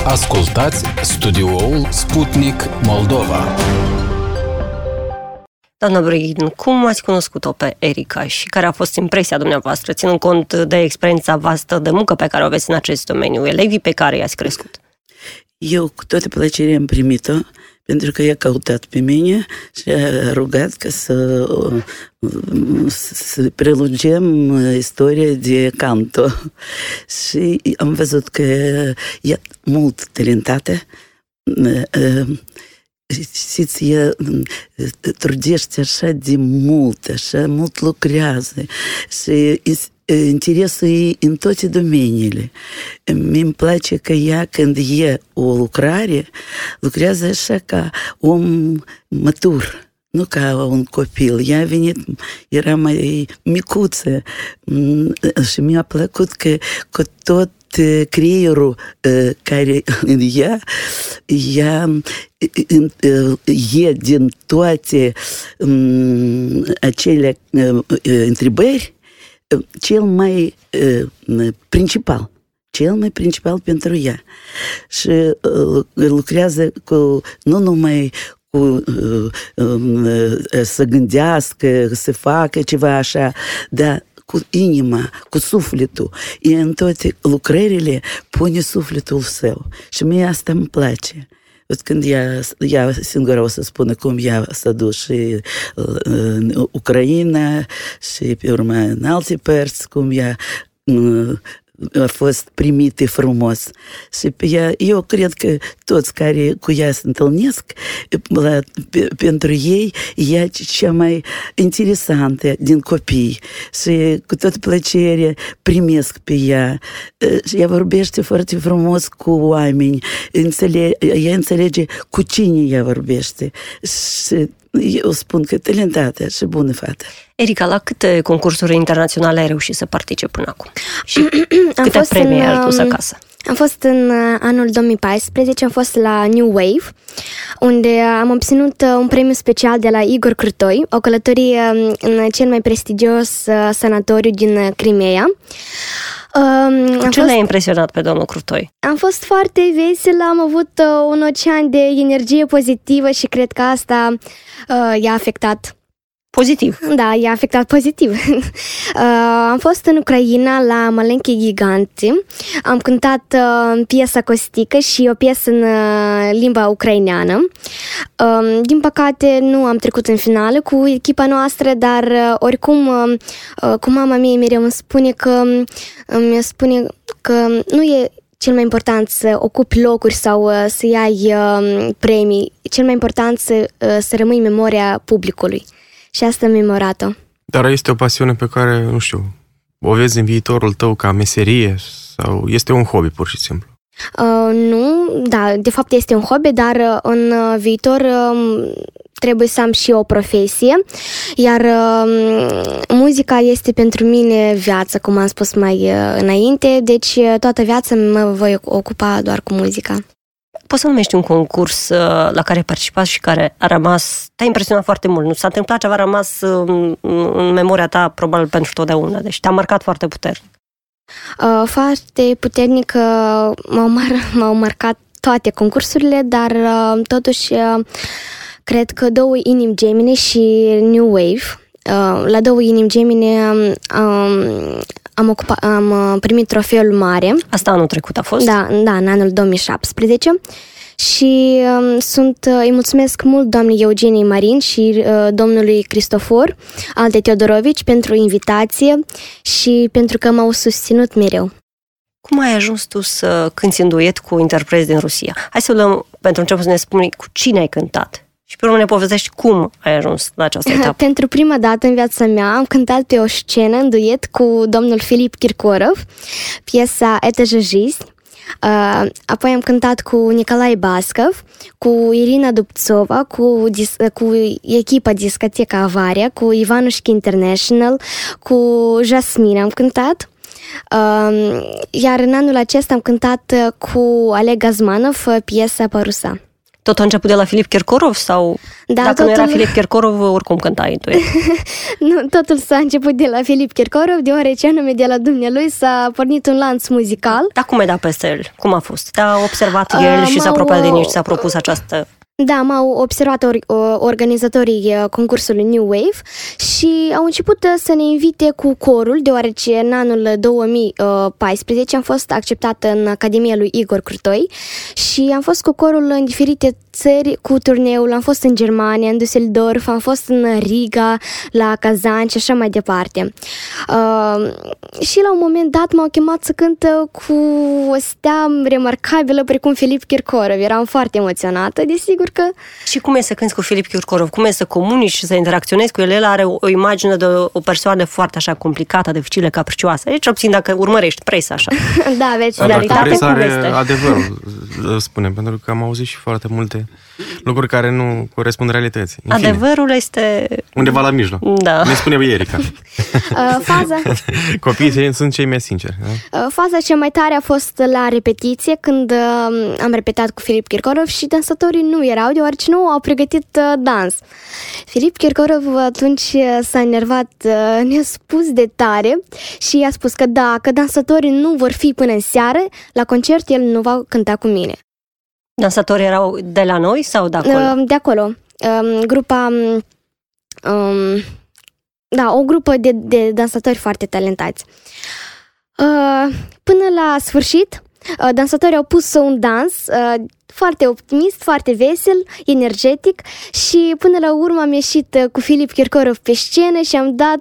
Ascultați studioul Sputnik Moldova. Doamna Brăghin, cum ați cunoscut-o pe Erica și care a fost impresia dumneavoastră, ținând cont de experiența vastă de muncă pe care o aveți în acest domeniu, elevii pe care i-ați crescut? Eu cu toată plăcerea am primit-o, pentru că i-a căutat pe mine și a rugat ca să prelungim istoria de canto. Și am văzut că e mult talentată. Știți, ea trudește așa de mult, așa mult lucrează și interesul ei în toate domeniile. Mi-mi place că ea, când e o lucrare, lucrează așa ca om matur, nu ca un copil. Ea a venit, era mai micuță și mi-a plăcut că cu tot creierul care în ea e din toate acele întrebări cel mai principal pentru ea. Și lucrează nu numai să gândească, să facă ceva așa, dar cu inima, cu sufletul. Și în toate lucrările pune sufletul său. Și mie asta îmi place. Când ea singură o să spună cum ea s-a dus și în Ucraina și pe urmă în alte părți, cum ea a fost primite frumos. Și pe ea, eu cred că toți care cu ea se întâlnesc, pentru ei, ea cea mai interesantă din copii. Și cu toată plăcere primesc pe ea. Și ea vorbește foarte frumos cu oameni. Ea înțelege cu cine ea vorbește. Și eu spun că talentată și bună fată. Erica, la câte concursuri internaționale ai reușit să participi până acum? Și câte premii ai adus acasă? Am fost în anul 2014, am fost la New Wave, unde am obținut un premiu special de la Igor Crutoi, o călătorie în cel mai prestigios sanatoriu din Crimea. Ce le-a impresionat pe domnul Crutoi? Am fost foarte veselă, am avut un ocean de energie pozitivă și cred că asta i-a afectat pozitiv. Da, i-a afectat pozitiv. Am fost în Ucraina la Malenki Giganti. Am cântat piesa Costică și o piesă în limba ucraineană. Din păcate nu am trecut în finală cu echipa noastră, dar oricum cu mama mea mereu îmi spune că nu e cel mai important să ocupi locuri sau să iei premii. Cel mai important să rămâi în memoria publicului. Și asta am memorat-o. Dar este o pasiune pe care, nu știu, o vezi în viitorul tău ca meserie sau este un hobby pur și simplu? Nu, da, de fapt este un hobby, dar în viitor trebuie să am și o profesie, iar muzica este pentru mine viață, cum am spus mai înainte, deci toată viața mă voi ocupa doar cu muzica. Poți să numești un concurs la care ai participat și care a rămas, te-a impresionat foarte mult, nu s-a întâmplat ceva, a rămas în memoria ta probabil pentru totdeauna, deci te-a marcat foarte puternic. Foarte puternic m-au marcat toate concursurile, dar totuși cred că Două Inimi Gemene și New Wave. La Două Inimi Gemene am primit trofeul mare. Asta anul trecut a fost? Da, în anul 2017. Și îi mulțumesc mult doamnei Eugenie Marin și domnului Cristofor Alte Teodorovici pentru invitație și pentru că m-au susținut mereu. Cum ai ajuns tu să cânti în duet cu interpreți din Rusia? Hai să luăm pentru început să ne spui cu cine ai cântat și pe urmă ne povestești cum ai ajuns la această etapă. Pentru prima dată în viața mea am cântat pe o scenă în duet cu domnul Filip Kirkorov, piesa Это же жизнь. Apoi am cântat cu Nicolae Bascov, cu Irina Dubțova, cu echipa Discoteca Avaria, cu Ivanushki International, cu Jasmine am cântat. Iar în anul acesta am cântat cu Oleg Gazmanov piesa Parusa. Tot a început de la Filip Kirkorov sau dacă nu era Filip Kirkorov, oricum cântai tu? Nu, totul s-a început de la Filip Kirkorov, deoarece anume de la dumnealui s-a pornit un lanț muzical. Dar cum ai dat peste el? Cum a fost? Te-a observat el și s-a apropiat de tine și s-a propus această... Da, m-au observat organizatorii concursului New Wave și au început să ne invite cu corul, deoarece în anul 2014 am fost acceptată în Academia lui Igor Crutoi și am fost cu corul în diferite țări cu turneul. Am fost în Germania, în Düsseldorf, am fost în Riga, la Kazan și așa mai departe. Și la un moment dat m-au chemat să cânt cu o stea remarcabilă precum Filip Kirkorov. Eram foarte emoționată, desigur că... Și cum e să cânti cu Filip Kirkorov? Cum e să comunici și să interacționezi cu el? El are o imagine de o persoană foarte așa complicată, dificilă, capricioasă. Deci, obțin dacă urmărești presa așa. Da, aveți realitate. Presa are adevărul, spunem, pentru că am auzit și foarte multe lucruri care nu corespund realității. Adevărul este... undeva la mijloc. Da. Ne spune Erica. Faza... Copiii sunt cei mai sinceri. Da? Faza cea mai tare a fost la repetiție, când am repetat cu Filip Kirkorov și dansatorii nu erau, deoarece nu au pregătit dans. Filip Kirkorov atunci s-a enervat nespus de tare și a spus că dacă dansatorii nu vor fi până în seară, la concert el nu va cânta cu mine. Dansatorii erau de la noi sau de acolo? De acolo. Grupa... Da, o grupă de dansatori foarte talentați. Până la sfârșit, dansatorii au pus un dans foarte optimist, foarte vesel, energetic și până la urmă am ieșit cu Filip Kirkorov pe scenă și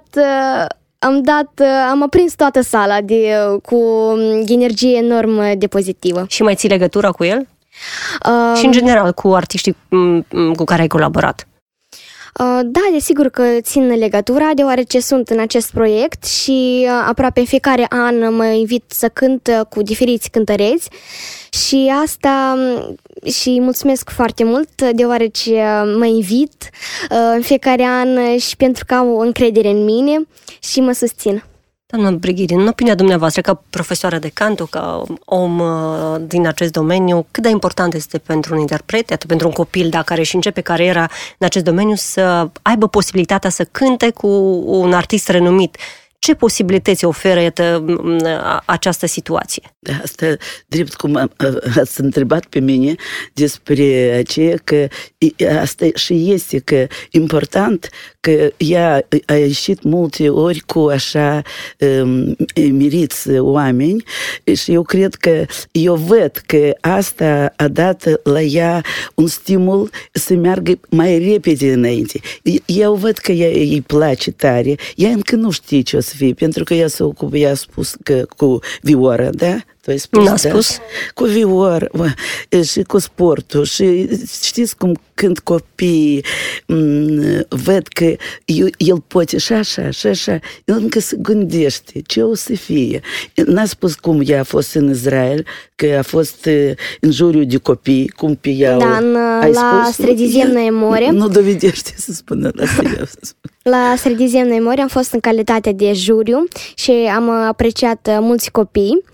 am aprins toată sala cu energie enorm de pozitivă. Și mai ții legătura cu el? Și în general cu artiștii cu care ai colaborat? Da, desigur că țin legătura, deoarece sunt în acest proiect și aproape în fiecare an mă invit să cânt cu diferiți cântăreți și asta și mulțumesc foarte mult, deoarece mă invit în fiecare an și pentru că au încredere în mine și mă susțin. Doamna Brighidin, în opinia dumneavoastră, ca profesoară de canto, ca om din acest domeniu, cât de important este pentru un interpret, atât pentru un copil, care își începe cariera în acest domeniu, să aibă posibilitatea să cânte cu un artist renumit? Ce posibilități oferă această situație? Da, asta drept cum ați întrebat pe mine despre aceea că asta și este că important că ea a ieșit multe ori cu așa miriți oameni și eu cred că eu văd că asta a dat la ea un stimul să meargă mai repede înainte. Eu văd că ea îi place tare, ea încă nu știe ce o să fie, pentru că ea se ocupă, ea a spus că cu vioară, da? Tu ai spus, n-a spus. Cu vior și cu sportul și știți cum când copiii văd că el poate și așa, el încă se gândește ce o să fie. N-a spus cum ea a fost în Israel, că a fost în juriu de copii, cum pe ea da, la Sredizemное море. Nu dovedește să spună la La Sredizemное море am fost în calitate de juriu și am apreciat mulți copii.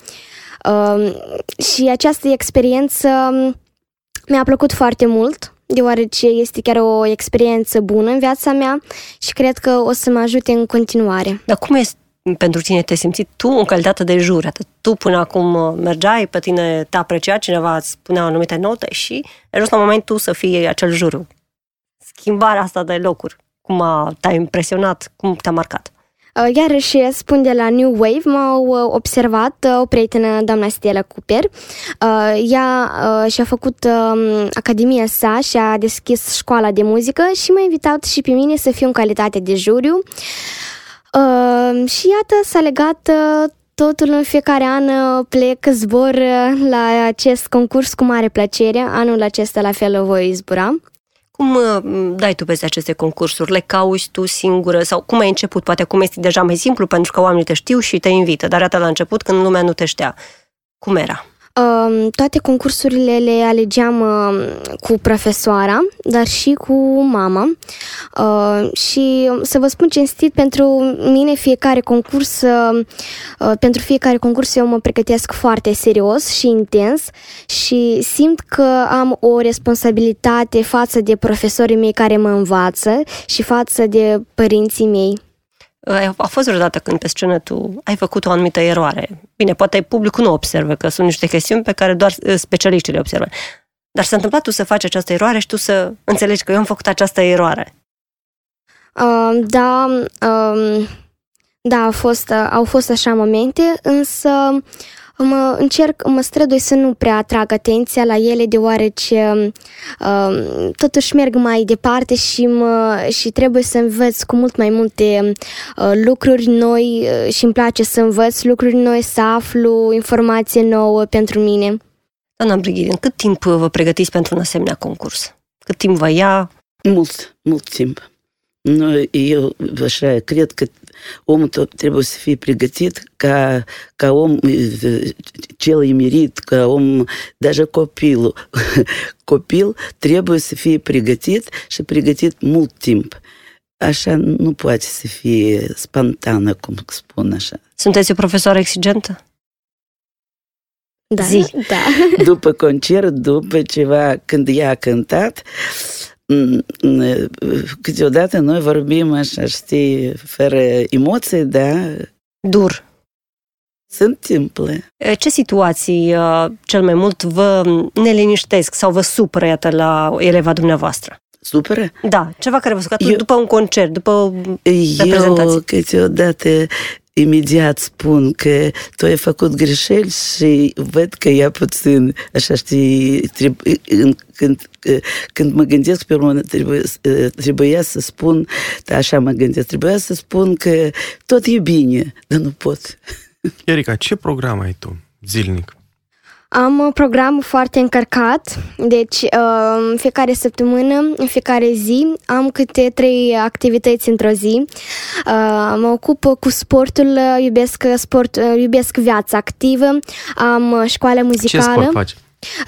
Și această experiență mi-a plăcut foarte mult, deoarece este chiar o experiență bună în viața mea și cred că o să mă ajute în continuare. Dar cum este pentru tine te simți tu în calitate de juri? Atât tu până acum mergeai, pe tine te aprecia, cineva îți spunea anumite note și ai ajuns la momentul să fii acel juriu. Schimbarea asta de locuri, cum te-a impresionat, cum te-a marcat? Iarăși spun de la New Wave, m-au observat o prietenă, doamna Stella Cooper. Ea și-a făcut academia sa și a deschis școala de muzică și m-a invitat și pe mine să fiu în calitate de juriu. Și iată, s-a legat totul. În fiecare an plec, zbor la acest concurs cu mare plăcere. Anul acesta la fel voi zbura. Cum dai tu peste aceste concursuri? Le cauți tu singură? Sau cum ai început? Poate acum este deja mai simplu pentru că oamenii te știu și te invită, dar atât la început când lumea nu te știa. Cum era? Toate concursurile le alegeam cu profesoara, dar și cu mama. Și să vă spun cinstit, pentru fiecare concurs eu mă pregătesc foarte serios și intens și simt că am o responsabilitate față de profesorii mei care mă învață și față de părinții mei. A fost vreodată când pe scenă tu ai făcut o anumită eroare? Bine, poate publicul nu observă, că sunt niște chestiuni pe care doar specialiștii le observă. Dar s-a întâmplat tu să faci această eroare și tu să înțelegi că eu am făcut această eroare? Da, au fost așa momente, însă mă strădui să nu prea atrag atenția la ele, deoarece totuși merg mai departe și trebuie să învăț cu mult mai multe lucruri noi și îmi place să învăț lucruri noi, să aflu informație nouă pentru mine. Doamna Brighidin, cât timp vă pregătiți pentru un asemenea concurs? Cât timp vă ia? Mult timp. Eu așa cred că omul tot trebuie să fie pregătit ca om cel imerit, ca om, даже copil trebuie să fie pregătit și pregătit mult timp. Așa nu poate să fie spontană, cum spun așa. Sunteți o profesoară exigentă? Da, Zi. da. După concert, după ceva, când ea a cântat, câteodată noi vorbim așa, știi, fără emoții, da? Dur. Se întâmplă. Ce situații cel mai mult vă neliniștesc sau vă supără, iată, la eleva dumneavoastră? Supără? Da, ceva care vă supără după un concert, după reprezentații. Eu câteodată imediat spun că tu ai făcut greșeli și văd că ea puțin, așa știi, când mă gândesc pe urmă, trebuia să spun, așa mă gândesc, trebuia să spun că tot e bine, dar nu pot. Erica, ce program ai tu zilnic? Am un program foarte încărcat, deci în fiecare săptămână, în fiecare zi, am câte 3 activități într-o zi. Mă ocup cu sportul, iubesc viața activă, am școală muzicală. Ce sport faci?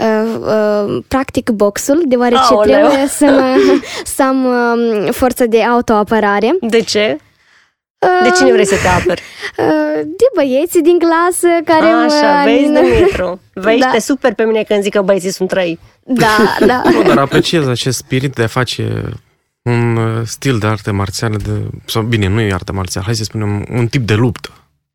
Practic boxul, deoarece Aoleu. trebuie să am forță de autoapărare. De ce? De cine vrei să te aperi? De băieții din clasă care Așa, vezi, Dumitru. Vezi, Da. te super pe mine când zic că băieții sunt răi. Da, da. Nu, dar apreciez acest spirit de a face un stil de arte marțială, sau bine, nu e artă marțială, hai să spunem un tip de luptă.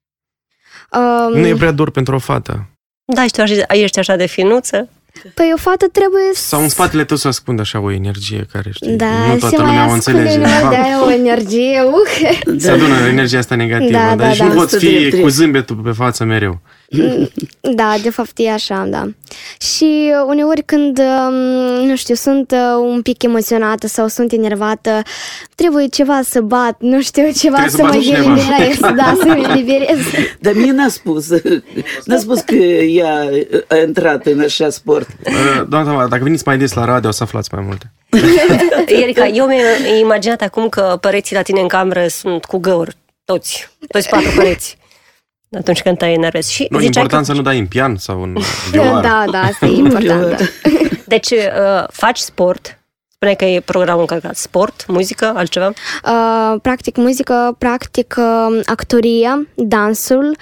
Nu e prea dur pentru o fată. Da, și tu ești așa de finuță. Păi o fată trebuie Sau în spatele tău să ascunde așa o energie care, știi, Da, nu toată se mai lumea o ascunde înțelege. de o energie. Se adună energia asta negativă, Da, dar da, și da. nu poți fi Asta cu zâmbetul pe față mereu. Da, de fapt e așa, da. Și uneori când, nu știu, sunt un pic emoționată sau sunt enervată, trebuie ceva să bat, nu știu, ceva Trebuie să să mă bați cineva. eliberez, da, să mă eliberez. Dar mie n-a spus că ea a intrat în așa sport. Doamna Tamara, dacă veniți mai des la radio, o să aflați mai multe. Erica, eu mi-am imaginat acum că pereții la tine în cameră sunt cu găuri. Toți 4 pereți. Atunci când te enervezi. Și Nu, ziceai important că, să nu dai în pian sau în vioară. Da, da, asta e important. Da. deci, faci sport. Spuneai că e programul încărcat. Sport, muzică, altceva? Practic muzică, practic actoria, dansul,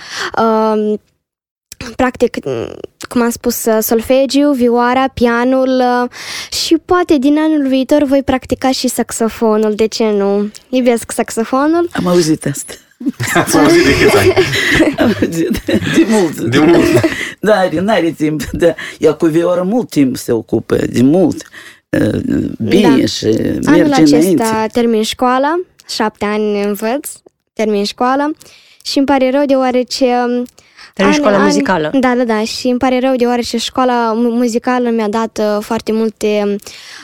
practic, cum am spus, solfegiu, vioara, pianul și poate din anul viitor voi practica și saxofonul. De ce nu? Iubesc saxofonul. Am auzit asta. Ați auzit de câți ani? Am auzit. De mult. De mult. Da, n-are timp. Da. Ea cu vioară mult timp se ocupă, de mult. Bine Da. și Anul merge acesta înainte. termin școala, 7 ani învăț, termin școala și îmi pare rău deoarece... Termin școala muzicală. Da, și îmi pare rău deoarece școala muzicală mi-a dat foarte multe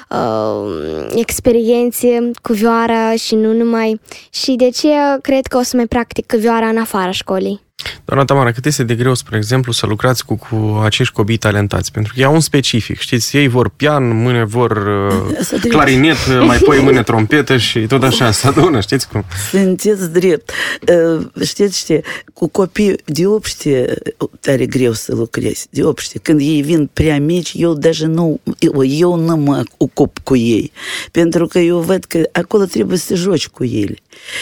experiențe cu vioara și nu numai. Și de ce cred că o să mai practic vioara în afara școlii. Doamna Tamara, cât este de greu, spre exemplu, să lucrați cu acești copii talentați? Pentru că ei au un specific, știți? Ei vor pian, mâine vor clarinet, mai apoi mâine trompetă și tot așa, se adună, știți cum? Sunteți drept. Știți, cu copii de obște tare greu să lucrezi, de obște. Când ei vin prea mici, eu nu mă ocup cu ei. Pentru că eu văd că acolo trebuie să joci cu ei.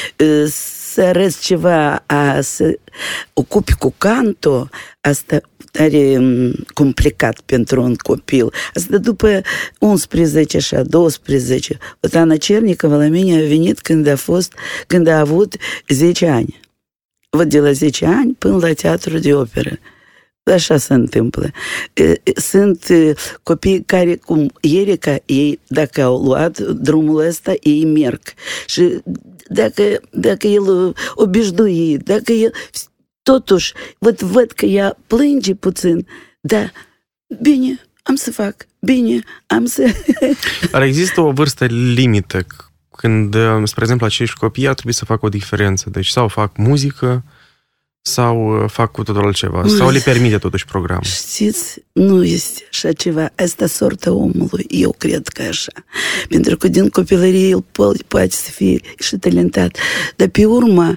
Să arăți ceva, să ocupi cu canto, asta tare complicat pentru un copil. Asta după 11, așa, 12. Ana Cernicova la mine a venit când a avut 10 ani. Văd de la 10 ani până la teatru de operă. Așa se întâmplă. Sunt copii care, cum Erica, ei, dacă au luat drumul ăsta, ei merg. Și dacă el obișnuit, dacă el... Totuși, văd că ea plânge puțin, da, bine, am să fac, bine, am să... Dar există o vârstă limită când, spre exemplu, acești copii ar trebui să facă o diferență. Deci sau fac muzică, sau fac cu totul altceva? Sau le permite totuși programul? Știți, nu este așa ceva. Asta sorta omului. Eu cred că așa. Pentru că din copilărie el poate să fie și talentat. Dar pe urmă,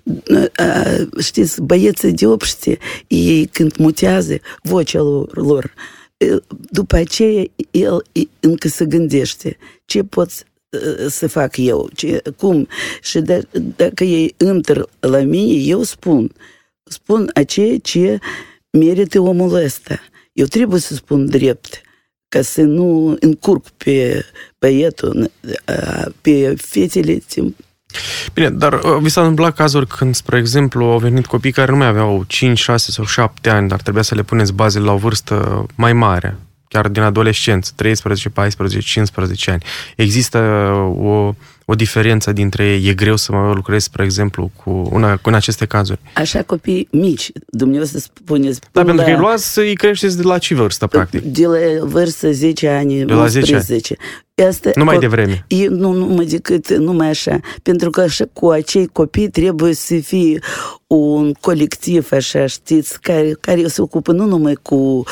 știți, băieții de obște, ei când mutează vocea lor, după aceea el încă se gândește ce pot să fac eu, cum. Și dacă ei intră la mine, eu spun aceea ce merită omul ăsta. Eu trebuie să spun drept, ca să nu încurc pe băietul, pe fetele. Bine, dar vi s-a întâmplat cazuri când, spre exemplu, au venit copii care nu mai aveau 5, 6 sau 7 ani, dar trebuia să le puneți bazele la o vârstă mai mare, chiar din adolescență, 13, 14, 15 ani. Există o diferență dintre ei? E greu să mă lucrez, spre exemplu, în aceste cazuri? Așa copii mici, dumneavoastră spuneți... Da, pentru că îi luați, îi creșteți de la ce vârstă, practic? De la vârstă 10 ani, de la 11. Asta, numai devreme. Nu decât numai așa. Pentru că așa, cu acei copii trebuie să fie un colectiv, așa, știți, care se ocupă nu numai cu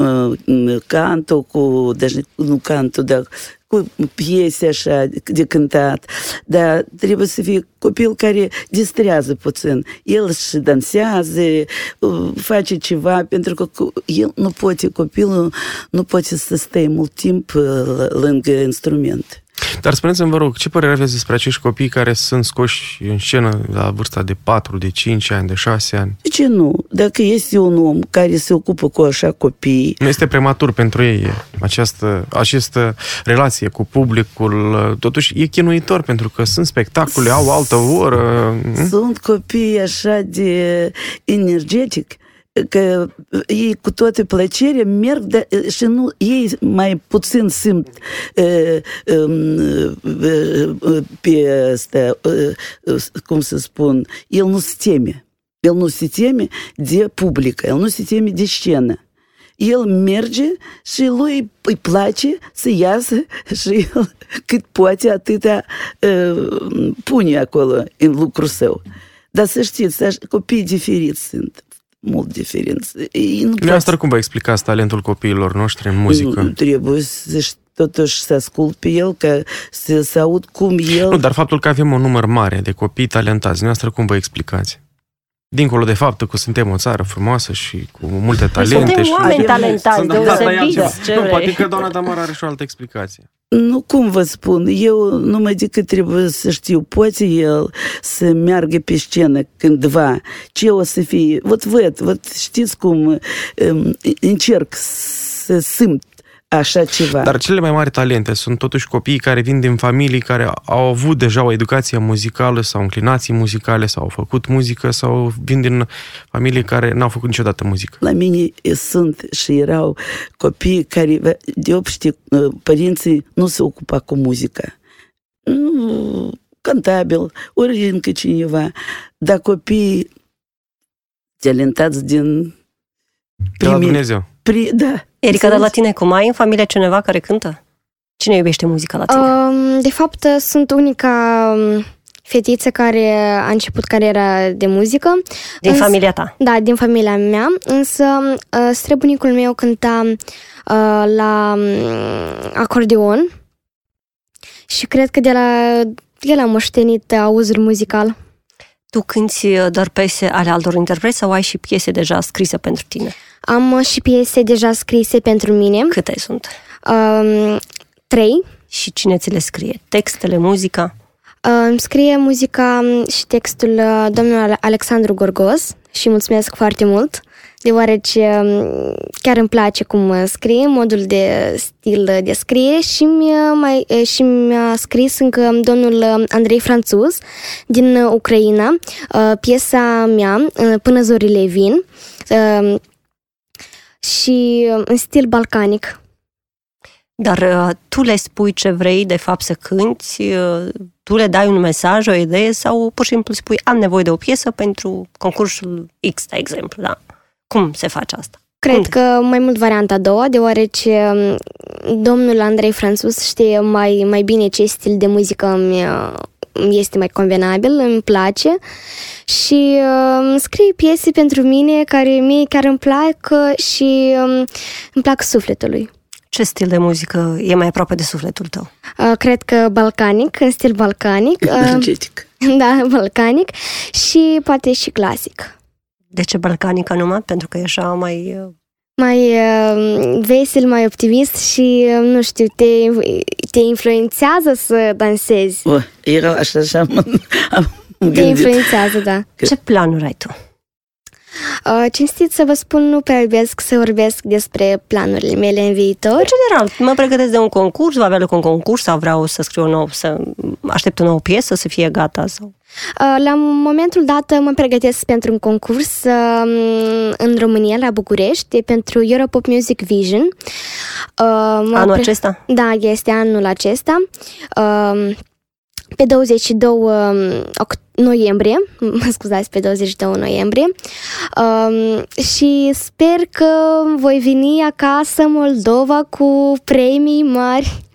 canto, nu canto, dar cu piese așa de cântat, dar trebuie să fie copil care distrează puțin. El și dansează, face ceva, pentru că el copilul nu poate să stea mult timp lângă instrument. Dar spuneți-mi, vă rog, ce părere aveți despre acești copii care sunt scoși în scenă la vârsta de 4, de 5 ani, de 6 ani? De ce nu? Dacă este un om care se ocupă cu așa copii... Nu este prematur pentru ei această relație cu publicul, totuși e chinuitor, pentru că sunt spectacole, au altă oră... Sunt copii așa de energetic, că ei cu toată plăcerea merg și nu, ei mai puțin simt pe asta, cum să spun, el nu se teme de publică, el nu se teme de scenă. El merge și lui îi place să iasă și el cât poate atâta pune acolo în lucrul său. Dar să știți, copiii diferiți sunt. Mult diferență. Dumneavoastră cum vă explicați talentul copiilor noștri în muzică? Trebuie totuși să ascult pe el, ca să aud cum el... Nu, dar faptul că avem un număr mare de copii talentați, dumneavoastră cum vă explicați? Dincolo de faptul că suntem o țară frumoasă și cu multe talente. Suntem oameni talentați, deosebiți. Nu, poate că doamna Tamara are și o altă explicație. Nu, cum vă spun, eu numai decât trebuie să știu, poate el să meargă pe scenă cândva, ce o să fie, văd, știți cum încerc să simt așa ceva. Dar cele mai mari talente sunt totuși copiii care vin din familii care au avut deja o educație muzicală sau inclinații muzicale sau au făcut muzică sau vin din familii care n-au făcut niciodată muzică. La mine sunt și erau copii care de obște părinții nu se ocupa cu muzica. Cantabil, ori încă cineva, dar copii talentați din de la Dumnezeu. Da. Erica, dar la tine cum ai în familie cineva care cântă? Cine iubește muzica la tine? De fapt, sunt unica fetiță care a început cariera de muzică. Din familia ta? Da, din familia mea, însă străbunicul meu cânta la acordeon și cred că de la el a moștenit auzul muzical. Tu cânti doar piese ale altor interpreți sau ai și piese deja scrise pentru tine? Am și piese deja scrise pentru mine. Câte sunt? 3. Și cine ți le scrie? Textele, muzica? Îmi scrie muzica și textul domnul Alexandru Gorgos și mulțumesc foarte mult, deoarece chiar îmi place cum scrie, modul de stil de scriere și mi-a scris încă domnul Andrei Franțuz din Ucraina, piesa mea, Până zorile vin, și în stil balcanic. Dar tu le spui ce vrei de fapt să cânti, tu le dai un mesaj, o idee sau pur și simplu spui am nevoie de o piesă pentru concursul X, de exemplu, da? Cum se face asta? Cred că mai mult varianta a doua, deoarece domnul Andrei Franțuz știe mai bine ce stil de muzică este mai convenabil, îmi place și scrie piese pentru mine care mie chiar îmi plac și îmi plac sufletului. Ce stil de muzică e mai aproape de sufletul tău? Cred că balcanic, în stil balcanic. Energetic. Da, balcanic și poate și clasic. De ce balcanică numai? Pentru că e așa mai vesel, mai optimist și, nu știu, te influențează să dansezi. Era așa am te gândit. influențează, da. Ce planuri ai tu? Cinstit să vă spun, nu prea iubesc să vorbesc despre planurile mele în viitor. În general, mă pregătesc de un concurs, va avea loc un concurs sau vreau să scriu să aștept o nouă piesă să fie gata? Sau... La momentul dat mă pregătesc pentru un concurs în România, la București, pentru Europop Music Vision. Anul acesta? Da, este anul acesta. Pe 22 noiembrie, mă scuzați, pe 22 noiembrie, și sper că voi veni acasă în Moldova cu premii mari.